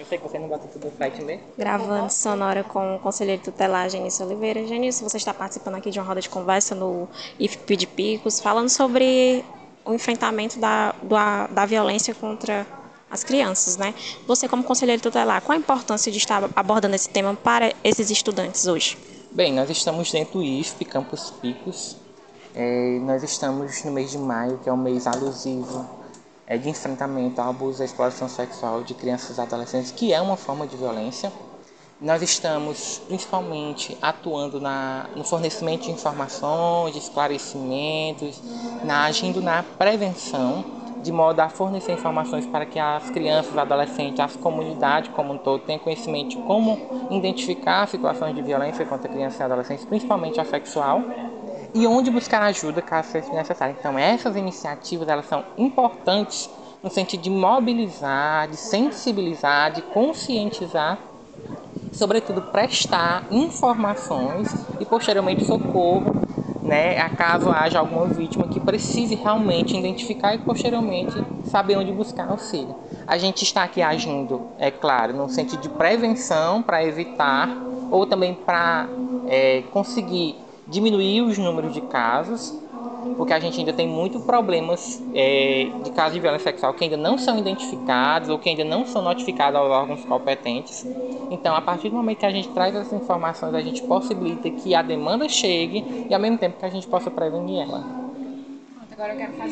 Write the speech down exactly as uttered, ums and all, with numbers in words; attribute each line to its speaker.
Speaker 1: Eu sei que você não bota tudo no site mesmo.
Speaker 2: Gravando sonora com o conselheiro tutelar Genício Oliveira. Genício, você está participando aqui de uma roda de conversa no I F P de Picos, falando sobre o enfrentamento da, da, da violência contra as crianças, né? Você, como conselheiro tutelar, qual a importância de estar abordando esse tema para esses estudantes hoje?
Speaker 1: Bem, nós estamos dentro do I F P, Campus Picos. É, nós estamos no mês de maio, que é um mês alusivo é, de enfrentamento ao abuso e à exploração sexual de crianças e adolescentes, que é uma forma de violência. Nós estamos principalmente atuando na, no fornecimento de informações, de esclarecimentos, na, agindo na prevenção, de modo a fornecer informações para que as crianças, adolescentes, as comunidades como um todo tenham conhecimento de como identificar situações de violência contra crianças e adolescentes, principalmente a sexual, e onde buscar ajuda caso seja necessário. Então, essas iniciativas elas são importantes no sentido de mobilizar, de sensibilizar, de conscientizar, sobretudo prestar informações e posteriormente socorro, né, a caso haja alguma vítima que precise realmente identificar e posteriormente saber onde buscar auxílio. A gente está aqui agindo, é claro, no sentido de prevenção para evitar ou também para é, conseguir diminuir os números de casos, porque a gente ainda tem muitos problemas é, de casos de violência sexual que ainda não são identificados ou que ainda não são notificados aos órgãos competentes. Então, a partir do momento que a gente traz essas informações, a gente possibilita que a demanda chegue e, ao mesmo tempo, que a gente possa prevenir ela.
Speaker 2: Agora eu quero fazer